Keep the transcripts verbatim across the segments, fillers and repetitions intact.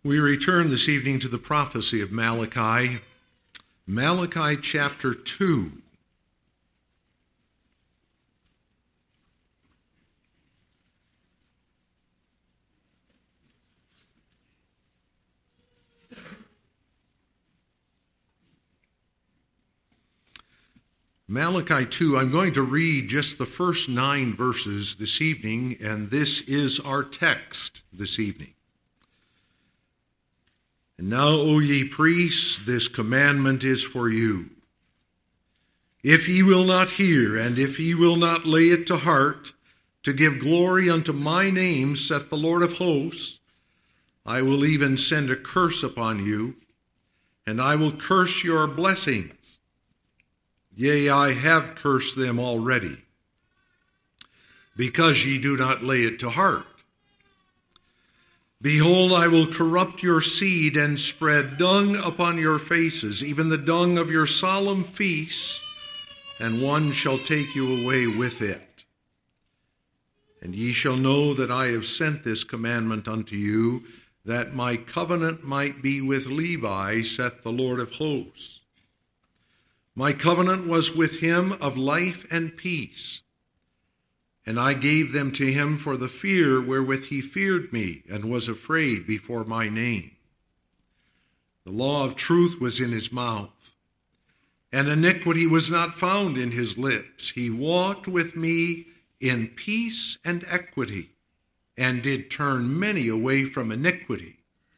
We return this evening to the prophecy of Malachi, Malachi chapter two. Malachi two, I'm going to read just the first nine verses this evening, and this is our text this evening. And now, O ye priests, this commandment is for you. If ye will not hear, and if ye will not lay it to heart, to give glory unto my name, saith the Lord of hosts, I will even send a curse upon you, and I will curse your blessings. Yea, I have cursed them already, because ye do not lay it to heart. Behold, I will corrupt your seed and spread dung upon your faces, even the dung of your solemn feasts, and one shall take you away with it. And ye shall know that I have sent this commandment unto you, that my covenant might be with Levi, saith the Lord of hosts. My covenant was with him of life and peace, and I gave them to him for the fear wherewith he feared me, and was afraid before my name. The law of truth was in his mouth, and iniquity was not found in his lips. He walked with me in peace and equity, and did turn many away from iniquity.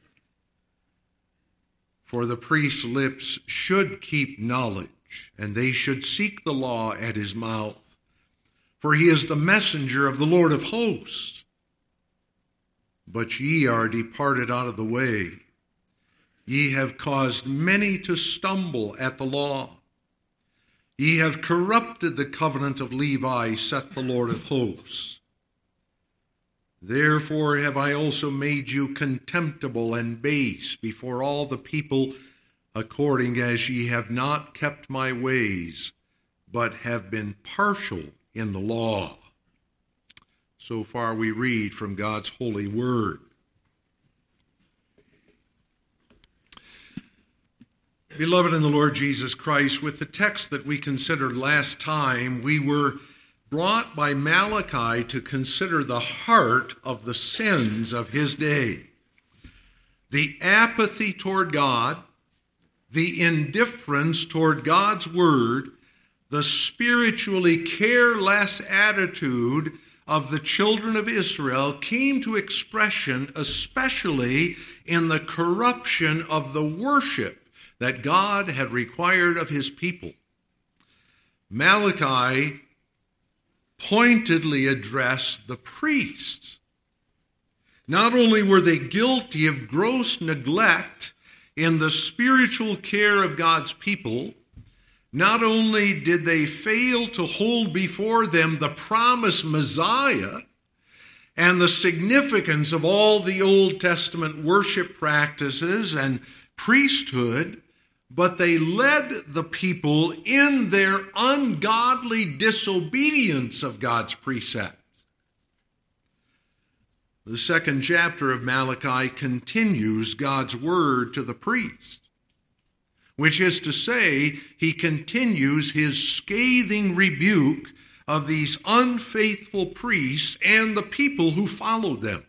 For the priest's lips should keep knowledge, and they should seek the law at his mouth. For he is the messenger of the Lord of hosts. But ye are departed out of the way. Ye have caused many to stumble at the law. Ye have corrupted the covenant of Levi, saith the Lord of hosts. Therefore have I also made you contemptible and base before all the people, according as ye have not kept my ways, but have been partial in the law. So far we read from God's holy word. Beloved in the Lord Jesus Christ, with the text that we considered last time, we were brought by Malachi to consider the heart of the sins of his day. The apathy toward God, the indifference toward God's word, the spiritually careless attitude of the children of Israel came to expression especially in the corruption of the worship that God had required of his people. Malachi pointedly addressed the priests. Not only were they guilty of gross neglect in the spiritual care of God's people, not only did they fail to hold before them the promised Messiah and the significance of all the Old Testament worship practices and priesthood, but they led the people in their ungodly disobedience of God's precepts. The second chapter of Malachi continues God's word to the priest, which is to say, he continues his scathing rebuke of these unfaithful priests and the people who followed them.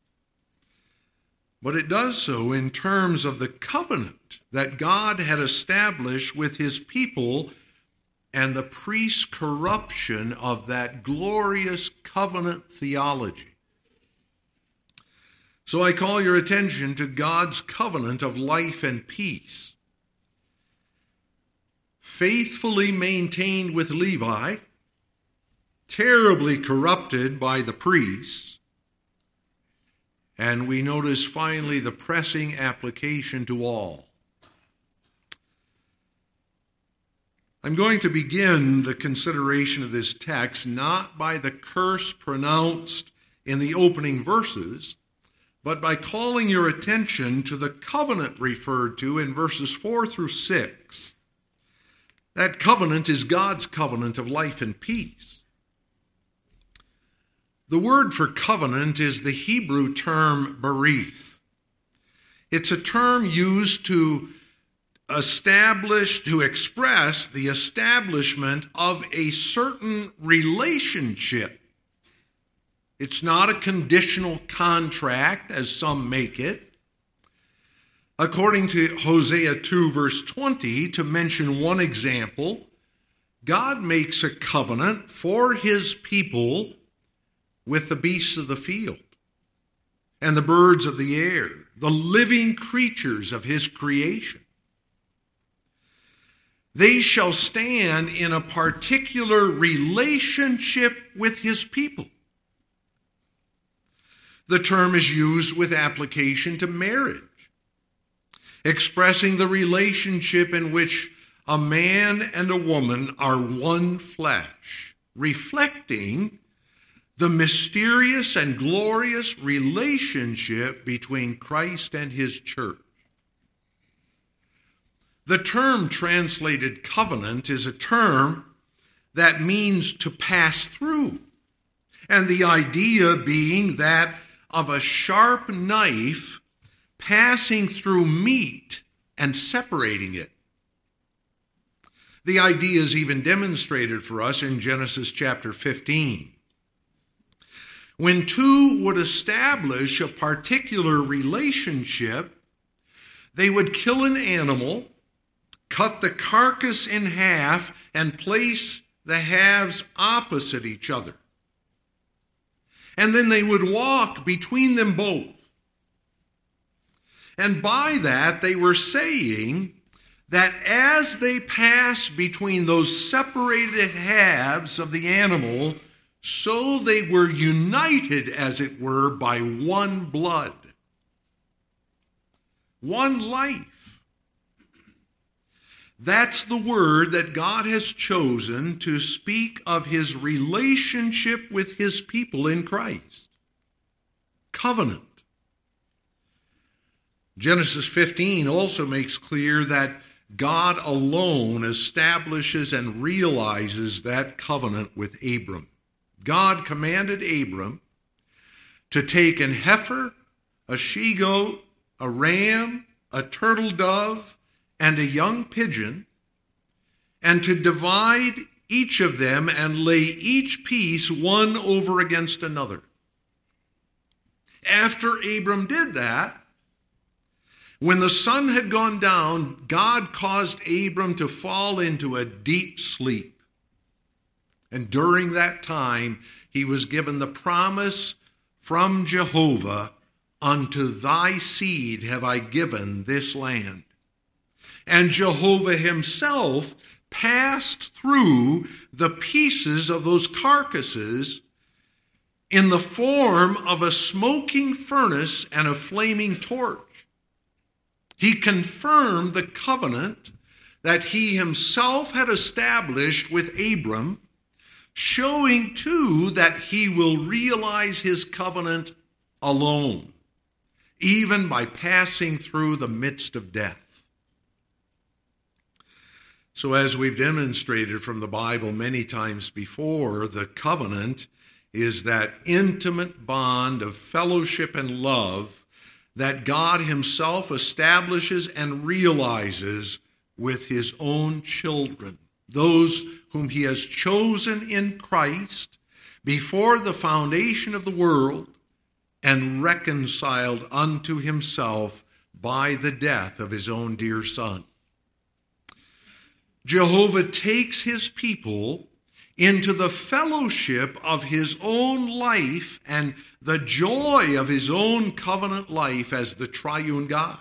But it does so in terms of the covenant that God had established with his people and the priest's corruption of that glorious covenant theology. So I call your attention to God's covenant of life and peace, faithfully maintained with Levi, terribly corrupted by the priests, and we notice finally the pressing application to all. I'm going to begin the consideration of this text not by the curse pronounced in the opening verses, but by calling your attention to the covenant referred to in verses four through six. That covenant is God's covenant of life and peace. The word for covenant is the Hebrew term berith. It's a term used to establish, to express the establishment of a certain relationship. It's not a conditional contract, as some make it. According to Hosea two, verse twenty, to mention one example, God makes a covenant for his people with the beasts of the field and the birds of the air, the living creatures of his creation. They shall stand in a particular relationship with his people. The term is used with application to marriage, expressing the relationship in which a man and a woman are one flesh, reflecting the mysterious and glorious relationship between Christ and his church. The term translated covenant is a term that means to pass through, and the idea being that of a sharp knife passing through meat and separating it. The idea is even demonstrated for us in Genesis chapter fifteen. When two would establish a particular relationship, they would kill an animal, cut the carcass in half, and place the halves opposite each other. And then they would walk between them both. And by that, they were saying that as they pass between those separated halves of the animal, so they were united, as it were, by one blood, one life. That's the word that God has chosen to speak of his relationship with his people in Christ. Covenant. Genesis fifteen also makes clear that God alone establishes and realizes that covenant with Abram. God commanded Abram to take an heifer, a she-goat, a ram, a turtle dove, and a young pigeon, and to divide each of them and lay each piece one over against another. After Abram did that, when the sun had gone down, God caused Abram to fall into a deep sleep. And during that time, he was given the promise from Jehovah, unto thy seed have I given this land. And Jehovah himself passed through the pieces of those carcasses in the form of a smoking furnace and a flaming torch. He confirmed the covenant that he himself had established with Abram, showing too that he will realize his covenant alone, even by passing through the midst of death. So as we've demonstrated from the Bible many times before, the covenant is that intimate bond of fellowship and love that God himself establishes and realizes with his own children, those whom he has chosen in Christ before the foundation of the world and reconciled unto himself by the death of his own dear Son. Jehovah takes his people into the fellowship of his own life and the joy of his own covenant life as the triune God.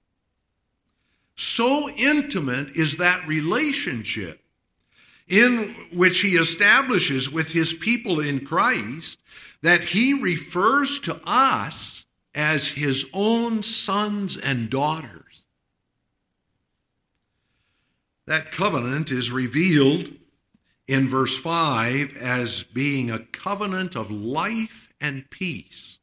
So intimate is that relationship in which he establishes with his people in Christ that he refers to us as his own sons and daughters. That covenant is revealed in verse five as being a covenant of life and peace.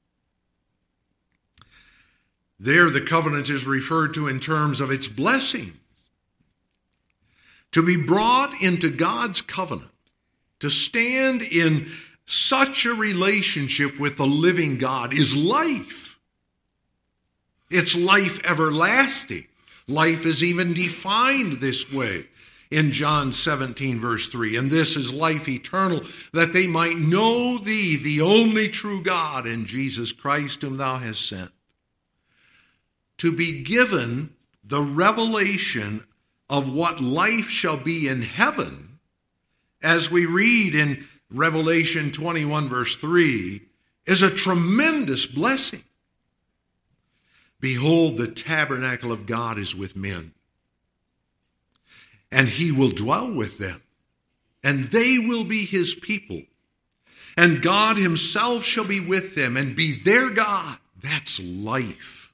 There, the covenant is referred to in terms of its blessings. To be brought into God's covenant, to stand in such a relationship with the living God is life. It's life everlasting. Life is even defined this way in John seventeen, verse three. And this is life eternal, that they might know thee, the only true God, and Jesus Christ, whom thou hast sent. To be given the revelation of what life shall be in heaven, as we read in Revelation twenty-one, verse three, is a tremendous blessing. Behold, the tabernacle of God is with men, and he will dwell with them, and they will be his people. And God himself shall be with them and be their God. That's life.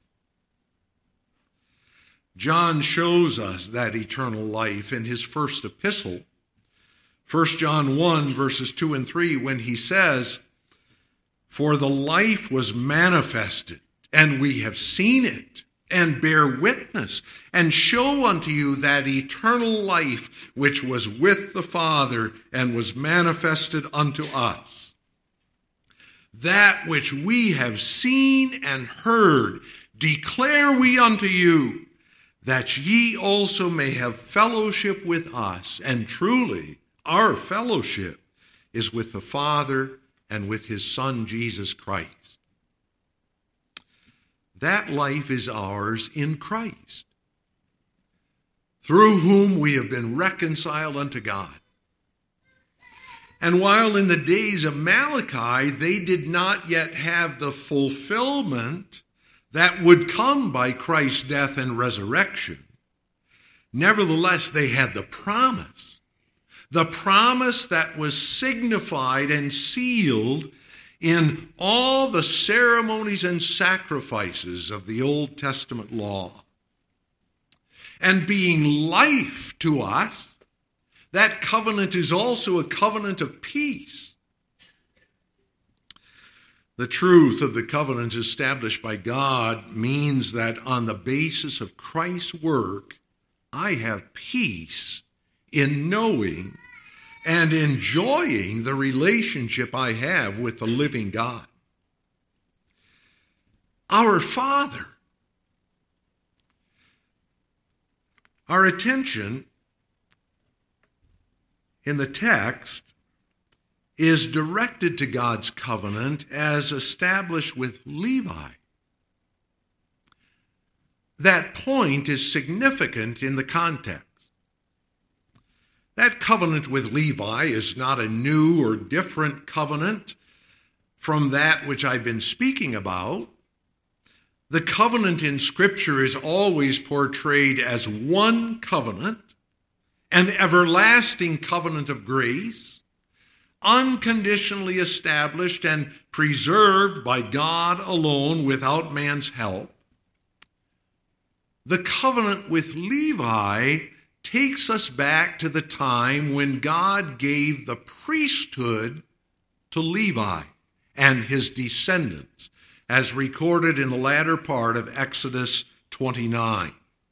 John shows us that eternal life in his first epistle, First John one, verses two and three, when he says, "For the life was manifested, and we have seen it, and bear witness, and show unto you that eternal life which was with the Father, and was manifested unto us. That which we have seen and heard declare we unto you, that ye also may have fellowship with us. And truly, our fellowship is with the Father and with his Son, Jesus Christ." That life is ours in Christ, through whom we have been reconciled unto God. And while in the days of Malachi, they did not yet have the fulfillment that would come by Christ's death and resurrection, nevertheless, they had the promise. The promise that was signified and sealed in all the ceremonies and sacrifices of the Old Testament law. And being life to us, that covenant is also a covenant of peace. The truth of the covenant established by God means that on the basis of Christ's work, I have peace in knowing and enjoying the relationship I have with the living God. Our Father. Our attention in the text is directed to God's covenant as established with Levi. That point is significant in the context. That covenant with Levi is not a new or different covenant from that which I've been speaking about. The covenant in Scripture is always portrayed as one covenant, an everlasting covenant of grace, unconditionally established and preserved by God alone without man's help. The covenant with Levi takes us back to the time when God gave the priesthood to Levi and his descendants, as recorded in the latter part of Exodus twenty-nine.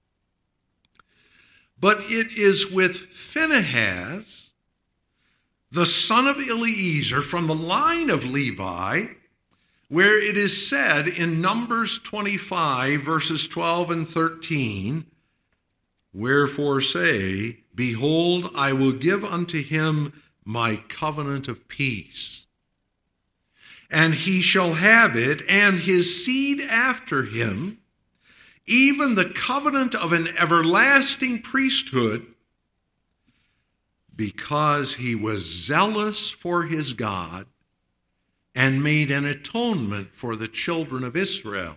But it is with Phinehas, the son of Eleazar, from the line of Levi, where it is said in Numbers twenty-five, verses twelve and thirteen, "Wherefore say, Behold, I will give unto him my covenant of peace. And he shall have it, and his seed after him, even the covenant of an everlasting priesthood, because he was zealous for his God, and made an atonement for the children of Israel."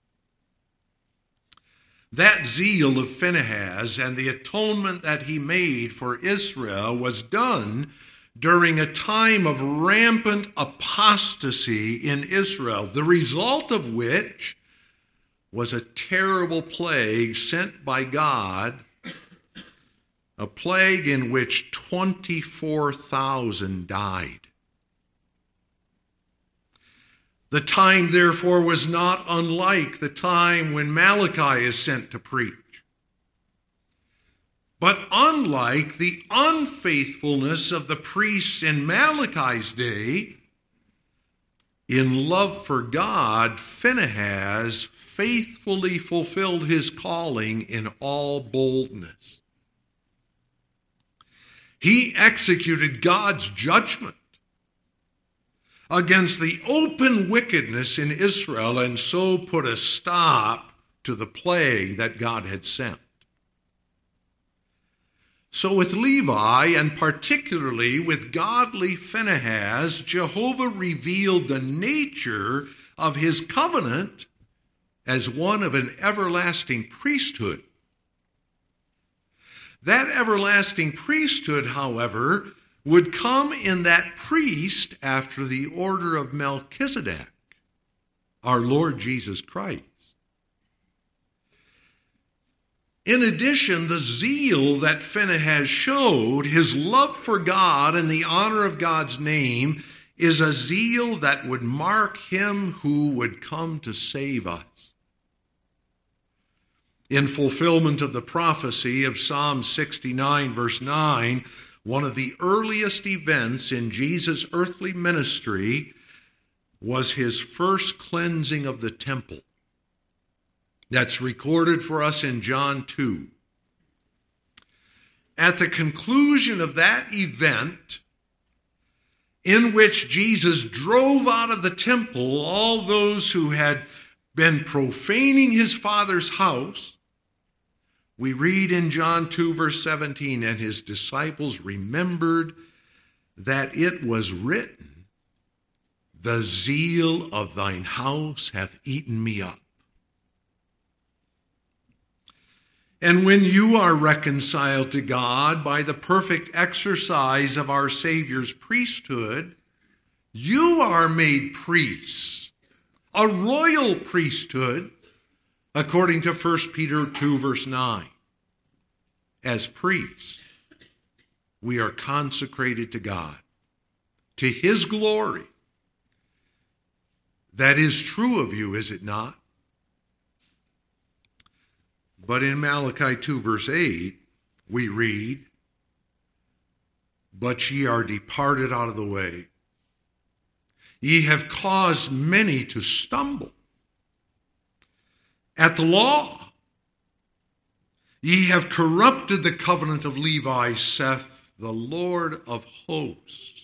That zeal of Phinehas and the atonement that he made for Israel was done during a time of rampant apostasy in Israel, the result of which was a terrible plague sent by God, a plague in which twenty-four thousand died. The time, therefore, was not unlike the time when Malachi is sent to preach, but unlike the unfaithfulness of the priests in Malachi's day, In love for God, Phinehas faithfully fulfilled his calling in all boldness. He executed God's judgment against the open wickedness in Israel and so put a stop to the plague that God had sent. So with Levi, and particularly with godly Phinehas, Jehovah revealed the nature of his covenant as one of an everlasting priesthood. That everlasting priesthood, however, would come in that priest after the order of Melchizedek, our Lord Jesus Christ. In addition, the zeal that Phinehas showed, his love for God and the honor of God's name, is a zeal that would mark him who would come to save us. In fulfillment of the prophecy of Psalm sixty-nine, verse nine, one of the earliest events in Jesus' earthly ministry was his first cleansing of the temple. That's recorded for us in John two. At the conclusion of that event, in which Jesus drove out of the temple all those who had been profaning his Father's house, we read in John two, verse seventeen, and his disciples remembered that it was written, "The zeal of thine house hath eaten me up." And when you are reconciled to God by the perfect exercise of our Savior's priesthood, you are made priests, a royal priesthood, according to First Peter two, verse nine. As priests, we are consecrated to God, to his glory. That is true of you, is it not? But in Malachi two, verse eight, we read, "But ye are departed out of the way. Ye have caused many to stumble. At the law, ye have corrupted the covenant of Levi, saith the Lord of hosts."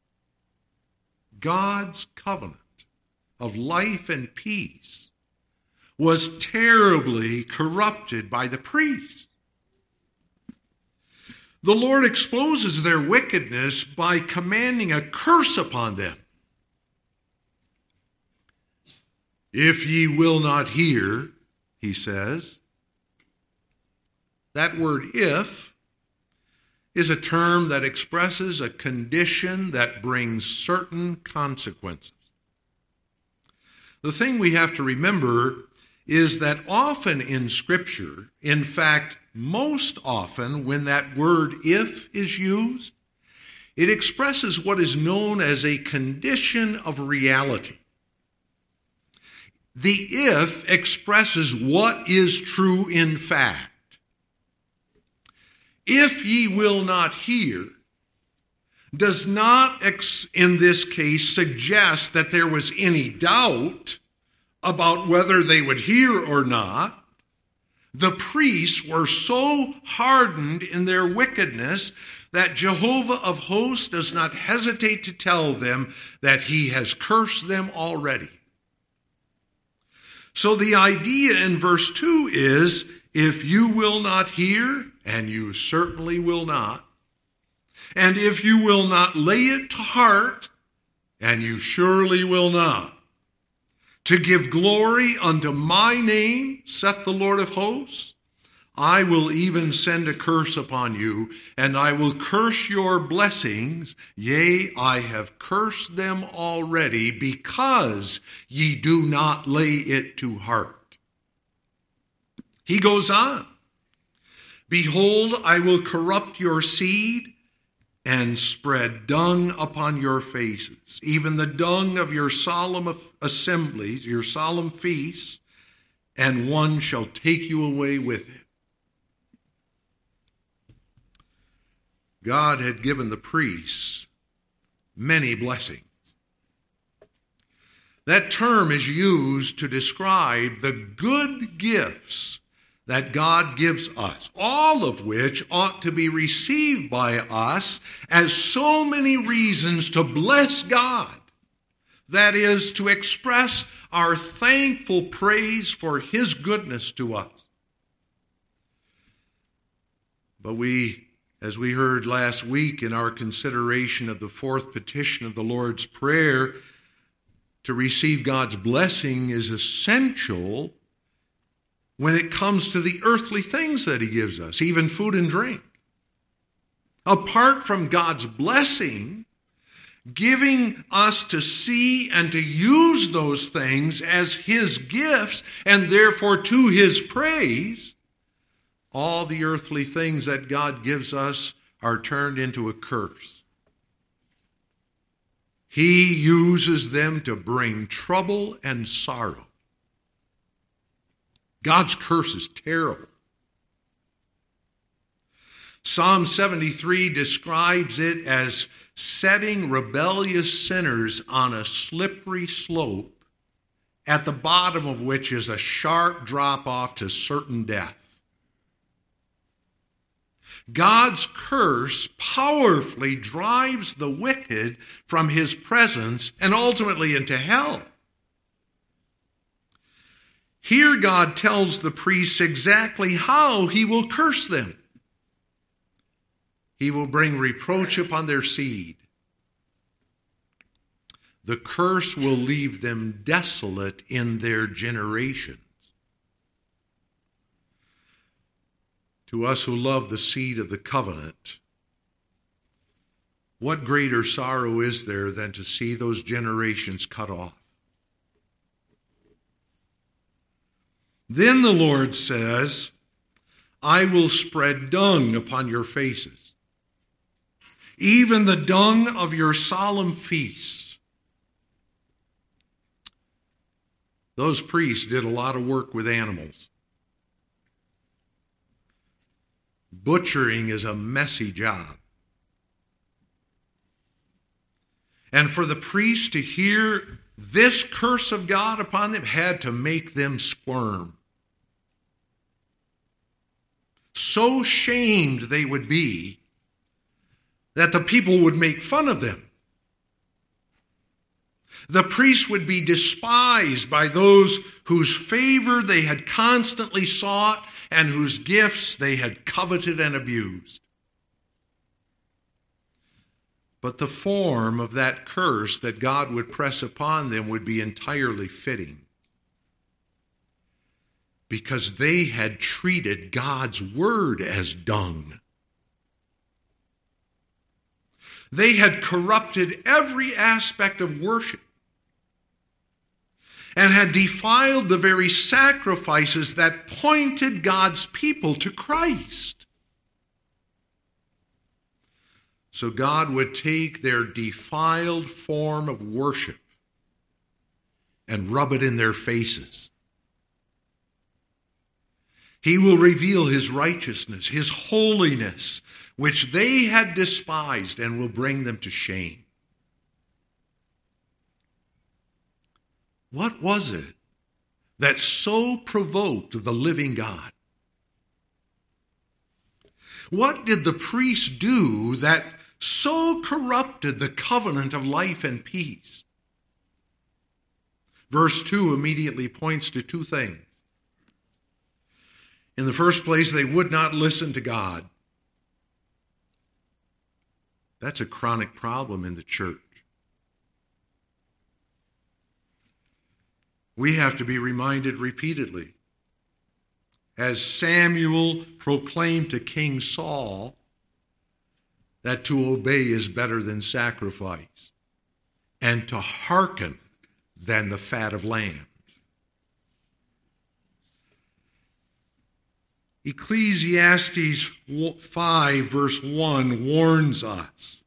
God's covenant of life and peace was terribly corrupted by the priests. The Lord exposes their wickedness by commanding a curse upon them. "If ye will not hear," he says. That word "if" is a term that expresses a condition that brings certain consequences. The thing we have to remember is that often in Scripture, in fact, most often when that word "if" is used, it expresses what is known as a condition of reality. The "if" expresses what is true in fact. "If ye will not hear" does not, in this case, suggest that there was any doubt about whether they would hear or not. The priests were so hardened in their wickedness that Jehovah of hosts does not hesitate to tell them that he has cursed them already. So the idea in verse two is, if you will not hear, and you certainly will not, and if you will not lay it to heart, and you surely will not, to give glory unto my name, saith the Lord of hosts, I will even send a curse upon you, and I will curse your blessings. Yea, I have cursed them already, because ye do not lay it to heart. He goes on, "Behold, I will corrupt your seed, and spread dung upon your faces, even the dung of your solemn assemblies, your solemn feasts, and one shall take you away with it." God had given the priests many blessings. That term is used to describe the good gifts that God gives us, all of which ought to be received by us as so many reasons to bless God. That is, to express our thankful praise for His goodness to us. But we, as we heard last week in our consideration of the fourth petition of the Lord's Prayer, to receive God's blessing is essential when it comes to the earthly things that He gives us, even food and drink. Apart from God's blessing, giving us to see and to use those things as His gifts and therefore to His praise, all the earthly things that God gives us are turned into a curse. He uses them to bring trouble and sorrow. God's curse is terrible. Psalm seventy-three describes it as setting rebellious sinners on a slippery slope, at the bottom of which is a sharp drop-off to certain death. God's curse powerfully drives the wicked from His presence and ultimately into hell. Here God tells the priests exactly how He will curse them. He will bring reproach upon their seed. The curse will leave them desolate in their generations. To us who love the seed of the covenant, what greater sorrow is there than to see those generations cut off? Then the Lord says, I will spread dung upon your faces, even the dung of your solemn feasts. Those priests did a lot of work with animals. Butchering is a messy job. And for the priests to hear this curse of God upon them had to make them squirm. So shamed they would be that the people would make fun of them. The priests would be despised by those whose favor they had constantly sought and whose gifts they had coveted and abused. But the form of that curse that God would press upon them would be entirely fitting, because they had treated God's word as dung. They had corrupted every aspect of worship and had defiled the very sacrifices that pointed God's people to Christ. So God would take their defiled form of worship and rub it in their faces. He will reveal His righteousness, His holiness, which they had despised, and will bring them to shame. What was it that so provoked the living God? What did the priests do that so corrupted the covenant of life and peace? Verse two immediately points to two things. In the first place, they would not listen to God. That's a chronic problem in the church. We have to be reminded repeatedly. As Samuel proclaimed to King Saul that to obey is better than sacrifice, and to hearken than the fat of lambs. Ecclesiastes five verse one warns us,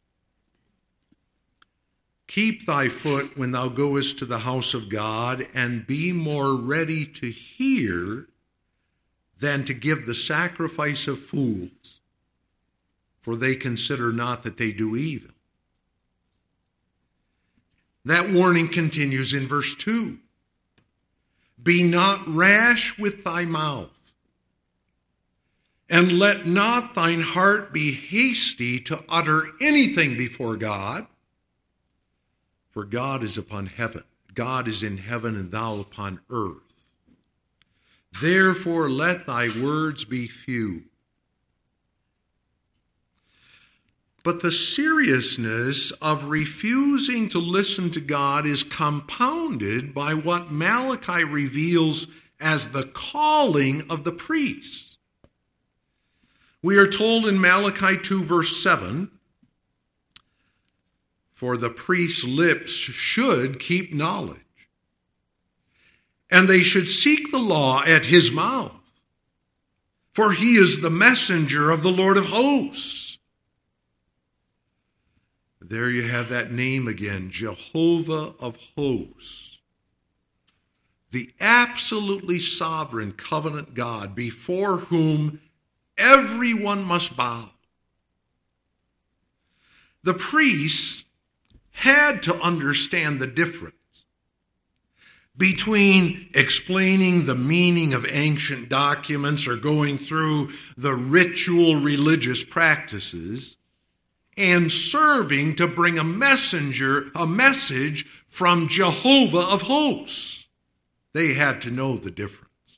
keep thy foot when thou goest to the house of God, and be more ready to hear than to give the sacrifice of fools, for they consider not that they do evil. That warning continues in verse two. Be not rash with thy mouth, and let not thine heart be hasty to utter anything before God, for God is upon heaven. God is in heaven, and thou upon earth. Therefore let thy words be few. But the seriousness of refusing to listen to God is compounded by what Malachi reveals as the calling of the priests. We are told in Malachi two, verse seven, for the priest's lips should keep knowledge, and they should seek the law at his mouth, for he is the messenger of the Lord of hosts. There you have that name again, Jehovah of hosts. The absolutely sovereign covenant God before whom everyone must bow. The priests had to understand the difference between explaining the meaning of ancient documents or going through the ritual religious practices and serving to bring a messenger, a message from Jehovah of hosts. They had to know the difference.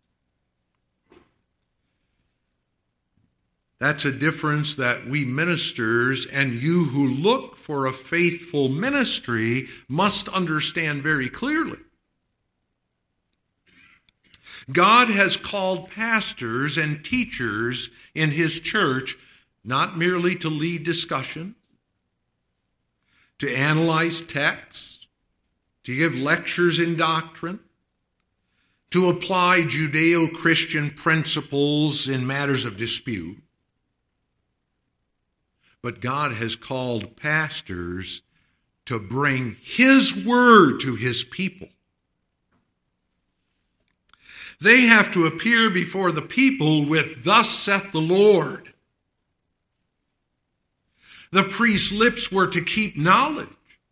That's a difference that we ministers and you who look for a faithful ministry must understand very clearly. God has called pastors and teachers in his church not merely to lead discussion, to analyze texts, to give lectures in doctrine, to apply Judeo-Christian principles in matters of dispute. But God has called pastors to bring his word to his people. They have to appear before the people with, "Thus saith the Lord." The priest's lips were to keep knowledge.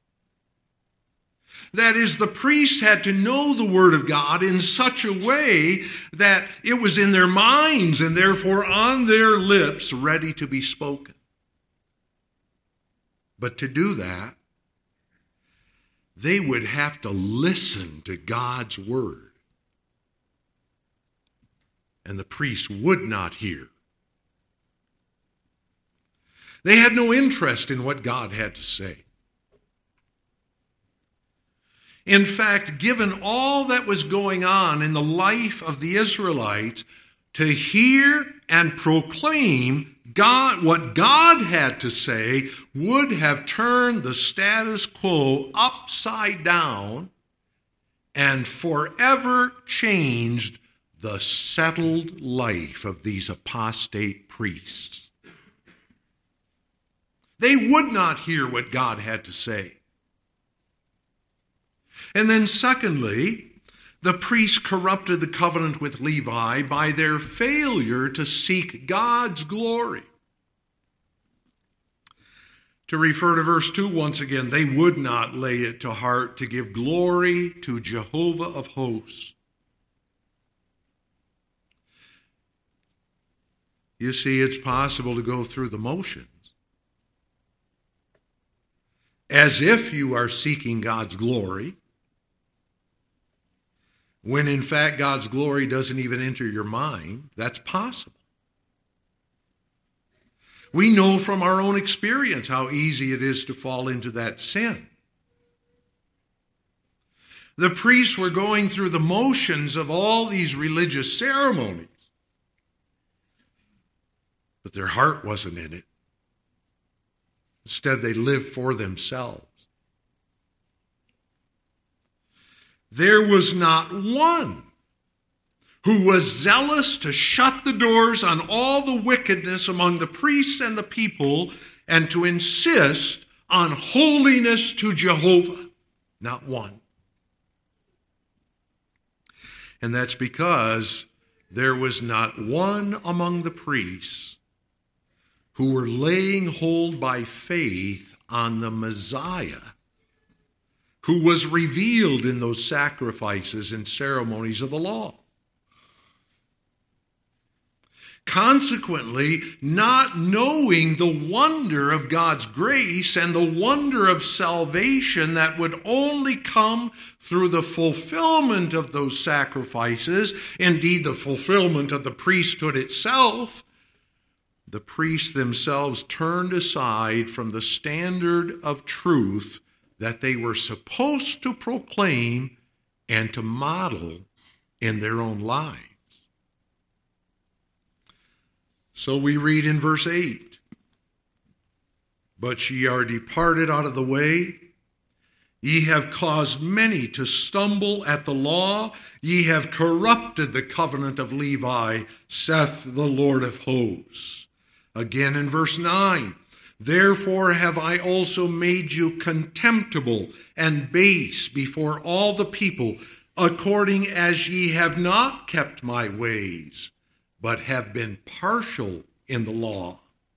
That is, the priests had to know the word of God in such a way that it was in their minds and therefore on their lips, ready to be spoken. But to do that, they would have to listen to God's word. And the priests would not hear. They had no interest in what God had to say. In fact, given all that was going on in the life of the Israelites, to hear and proclaim God, what God had to say would have turned the status quo upside down and forever changed the settled life of these apostate priests. They would not hear what God had to say. And then secondly, the priests corrupted the covenant with Levi by their failure to seek God's glory. To refer to verse two once again, they would not lay it to heart to give glory to Jehovah of hosts. You see, it's possible to go through the motions as if you are seeking God's glory, when in fact God's glory doesn't even enter your mind. That's possible. We know from our own experience how easy it is to fall into that sin. The priests were going through the motions of all these religious ceremonies, but their heart wasn't in it. Instead, they lived for themselves. There was not one who was zealous to shut the doors on all the wickedness among the priests and the people and to insist on holiness to Jehovah. Not one. And that's because there was not one among the priests who were laying hold by faith on the Messiah who was revealed in those sacrifices and ceremonies of the law. Consequently, not knowing the wonder of God's grace and the wonder of salvation that would only come through the fulfillment of those sacrifices, indeed the fulfillment of the priesthood itself, the priests themselves turned aside from the standard of truth that they were supposed to proclaim and to model in their own lives. So we read in verse eight, "But ye are departed out of the way. Ye have caused many to stumble at the law. Ye have corrupted the covenant of Levi, saith the Lord of hosts." Again in verse nine, "Therefore have I also made you contemptible and base before all the people, according as ye have not kept my ways, but have been partial in the law."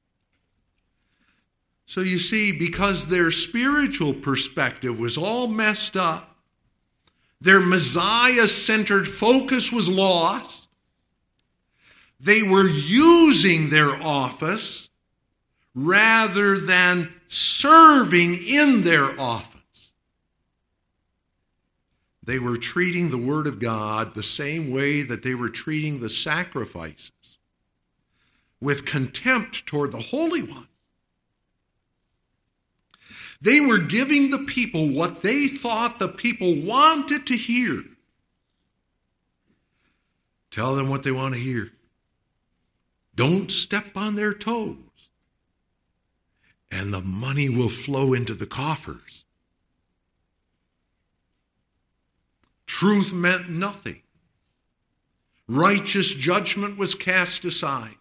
So you see, because their spiritual perspective was all messed up, their Messiah-centered focus was lost, they were using their office rather than serving in their office. They were treating the Word of God the same way that they were treating the sacrifices, with contempt toward the Holy One. They were giving the people what they thought the people wanted to hear. Tell them what they want to hear. Don't step on their toes, and the money will flow into the coffers. Truth meant nothing. Righteous judgment was cast aside.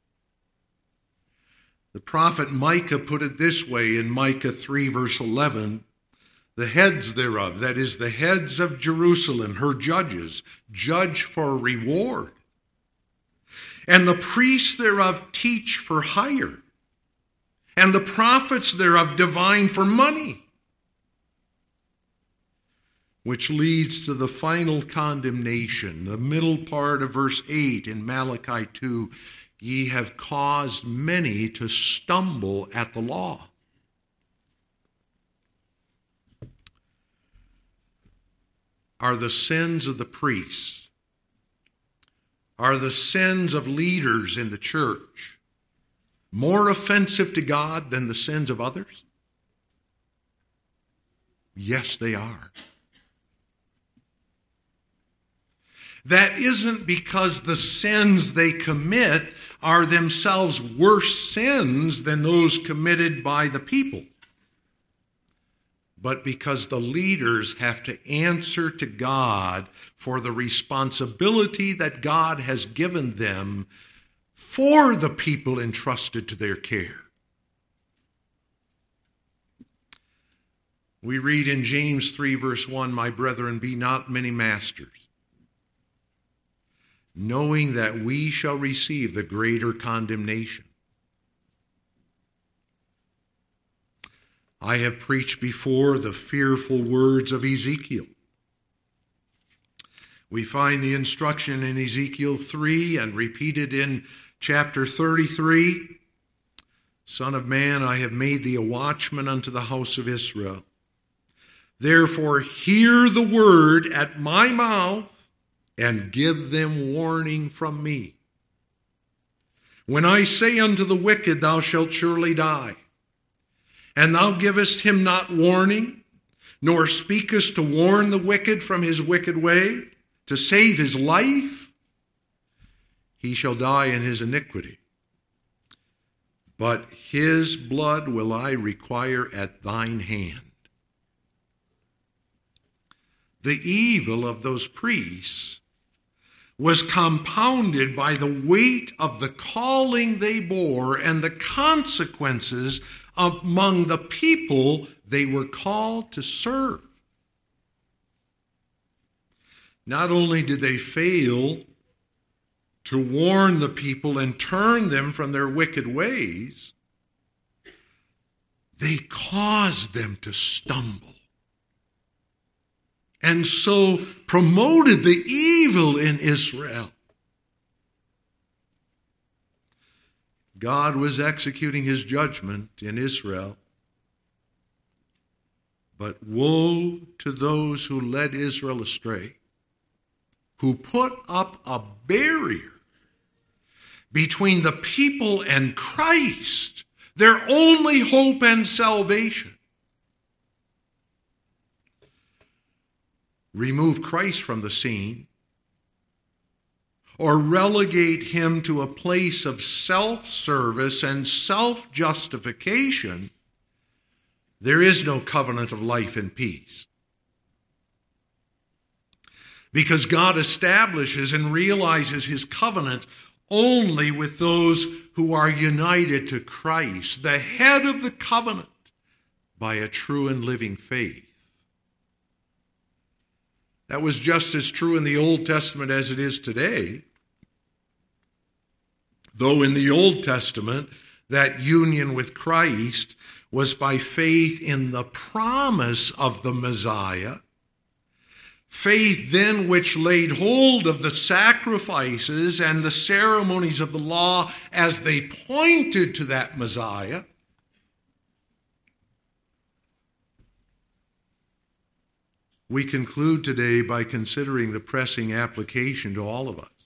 The prophet Micah put it this way in Micah three, verse eleven, "The heads thereof," that is, the heads of Jerusalem, her judges, judge for reward. "And the priests thereof teach for hire. And the prophets thereof divine for money." Which leads to the final condemnation, the middle part of verse eight in Malachi two, "Ye have caused many to stumble at the law." Are the sins of the priests, are the sins of leaders in the church more offensive to God than the sins of others? Yes, they are. That isn't because the sins they commit are themselves worse sins than those committed by the people, but because the leaders have to answer to God for the responsibility that God has given them for the people entrusted to their care. We read in James three, verse one, "My brethren, be not many masters, knowing that we shall receive the greater condemnation. I have preached before the fearful words of Ezekiel." We find the instruction in Ezekiel three and repeated in chapter thirty-three. "Son of man, I have made thee a watchman unto the house of Israel. Therefore hear the word at my mouth, and give them warning from me. When I say unto the wicked, thou shalt surely die, and thou givest him not warning, nor speakest to warn the wicked from his wicked way, to save his life, he shall die in his iniquity. But his blood will I require at thine hand." The evil of those priests was compounded by the weight of the calling they bore and the consequences among the people they were called to serve. Not only did they fail to warn the people and turn them from their wicked ways, they caused them to stumble. and so promoted the evil in Israel. God was executing his judgment in Israel. But woe to those who led Israel astray, who put up a barrier between the people and Christ, their only hope and salvation. Remove Christ from the scene, or relegate him to a place of self-service and self-justification, there is no covenant of life and peace. Because God establishes and realizes his covenant only with those who are united to Christ, the head of the covenant, by a true and living faith. That was just as true in the Old Testament as it is today. Though in the Old Testament, that union with Christ was by faith in the promise of the Messiah, faith then which laid hold of the sacrifices and the ceremonies of the law as they pointed to that Messiah. We conclude today by considering the pressing application to all of us.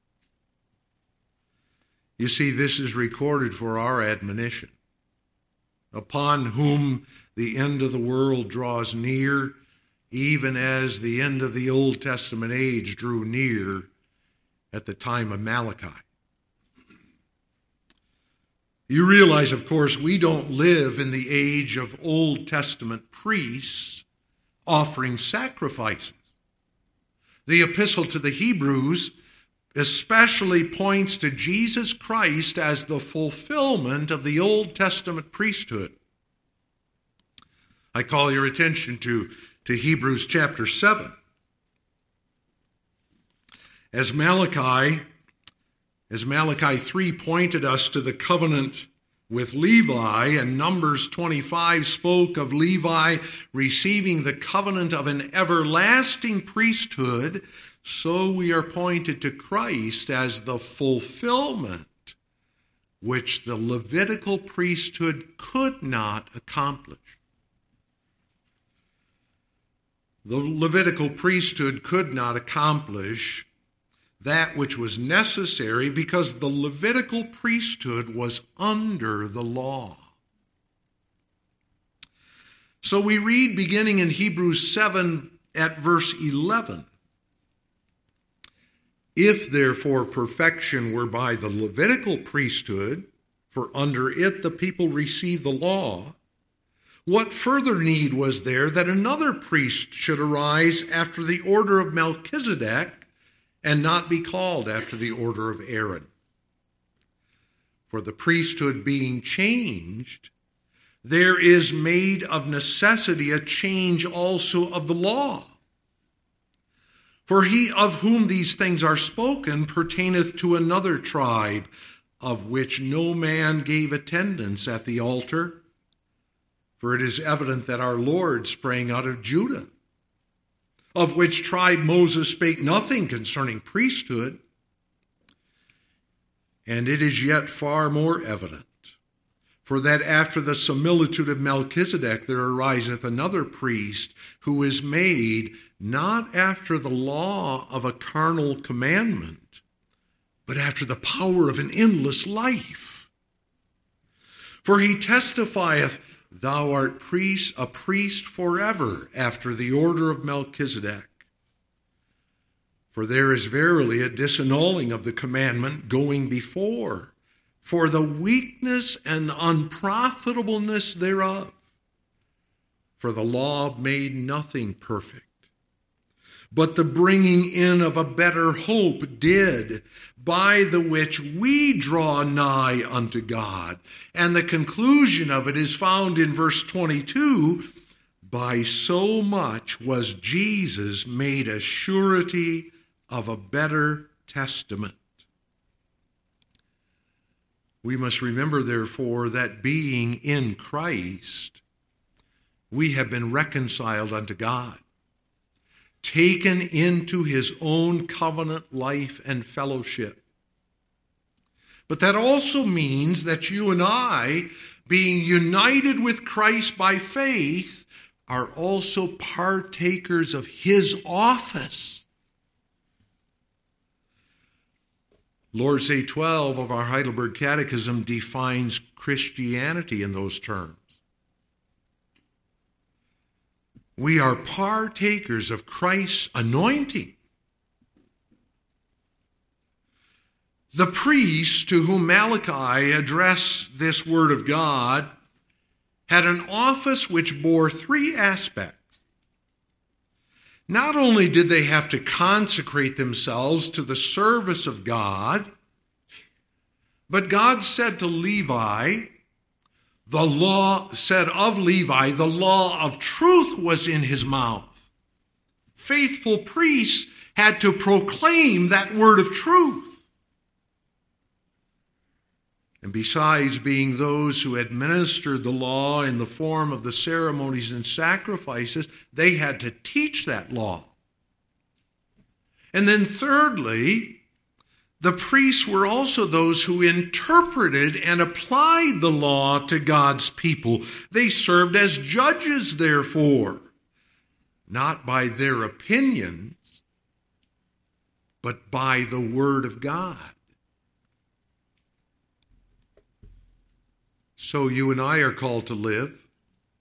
You see, this is recorded for our admonition. Upon whom the end of the world draws near, even as the end of the Old Testament age drew near at the time of Malachi. You realize, of course, we don't live in the age of Old Testament priests offering sacrifices. The epistle to the Hebrews especially points to Jesus Christ as the fulfillment of the Old Testament priesthood. I call your attention to, to Hebrews chapter seven. As Malachi, as Malachi three pointed us to the covenant with Levi, and Numbers twenty-five spoke of Levi receiving the covenant of an everlasting priesthood, so we are pointed to Christ as the fulfillment which the Levitical priesthood could not accomplish. The Levitical priesthood could not accomplish that which was necessary because the Levitical priesthood was under the law. So we read beginning in Hebrews seven at verse eleven. If therefore perfection were by the Levitical priesthood, for under it the people received the law, what further need was there that another priest should arise after the order of Melchizedek, and not be called after the order of Aaron? For the priesthood being changed, there is made of necessity a change also of the law. For he of whom these things are spoken pertaineth to another tribe, of which no man gave attendance at the altar. For it is evident that our Lord sprang out of Judah, of which tribe Moses spake nothing concerning priesthood. And it is yet far more evident, for that after the similitude of Melchizedek there ariseth another priest, who is made not after the law of a carnal commandment, but after the power of an endless life. For he testifieth, Thou art priest, a priest forever, after the order of Melchizedek. For there is verily a disannulling of the commandment going before, for the weakness and unprofitableness thereof. For the law made nothing perfect, but the bringing in of a better hope did, by the which we draw nigh unto God. And the conclusion of it is found in verse twenty-two. By so much was Jesus made a surety of a better testament. We must remember, therefore, that being in Christ, we have been reconciled unto God. taken into his own covenant life and fellowship. But that also means that you and I, being united with Christ by faith, are also partakers of his office. Lord's Day twelve of our Heidelberg Catechism defines Christianity in those terms. We are partakers of Christ's anointing. The priest to whom Malachi addressed this word of God had an office which bore three aspects. Not only did they have to consecrate themselves to the service of God, but God said to Levi, the law said of Levi, the law of truth was in his mouth. Faithful priests had to proclaim that word of truth. And besides being those who administered the law in the form of the ceremonies and sacrifices, they had to teach that law. And then thirdly, the priests were also those who interpreted and applied the law to God's people. They served as judges, therefore, not by their opinions, but by the word of God. So you and I are called to live,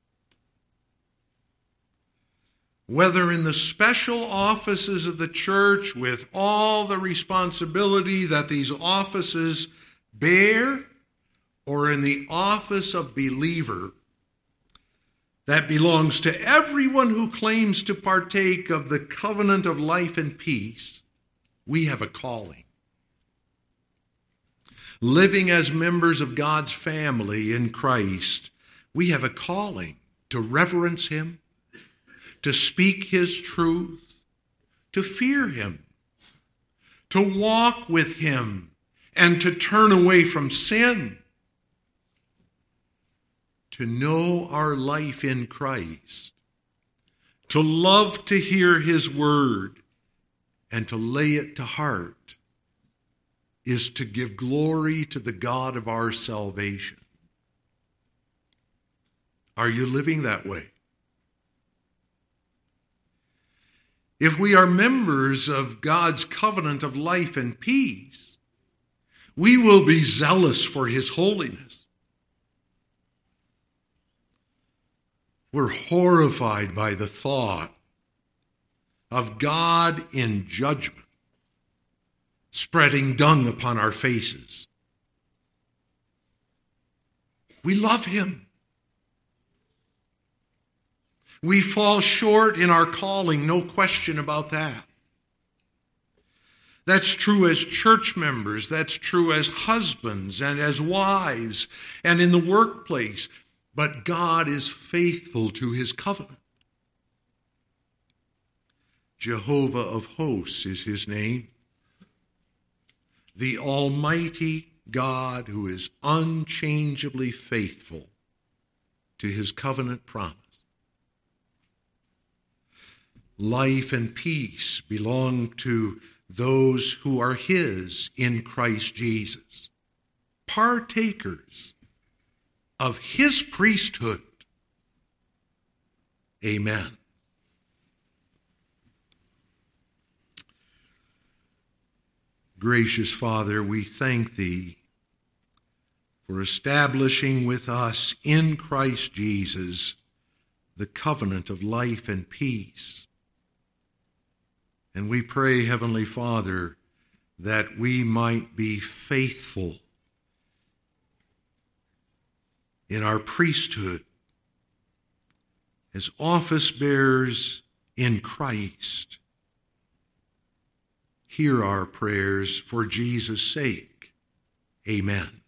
whether in the special offices of the church with all the responsibility that these offices bear, or in the office of believer that belongs to everyone who claims to partake of the covenant of life and peace, we have a calling. Living as members of God's family in Christ, we have a calling to reverence him, to speak his truth, to fear him, to walk with him, and to turn away from sin, to know our life in Christ, to love to hear his word, and to lay it to heart, is to give glory to the God of our salvation. Are you living that way? If we are members of God's covenant of life and peace, we will be zealous for his holiness. We're horrified by the thought of God in judgment, spreading dung upon our faces. We love him. We fall short in our calling, no question about that. That's true as church members, that's true as husbands and as wives and in the workplace. But God is faithful to his covenant. Jehovah of hosts is his name. The Almighty God who is unchangeably faithful to his covenant promise. Life and peace belong to those who are his in Christ Jesus, partakers of his priesthood. Amen. Gracious Father, we thank thee for establishing with us in Christ Jesus the covenant of life and peace. And we pray, Heavenly Father, that we might be faithful in our priesthood as office bearers in Christ. Hear our prayers for Jesus' sake. Amen.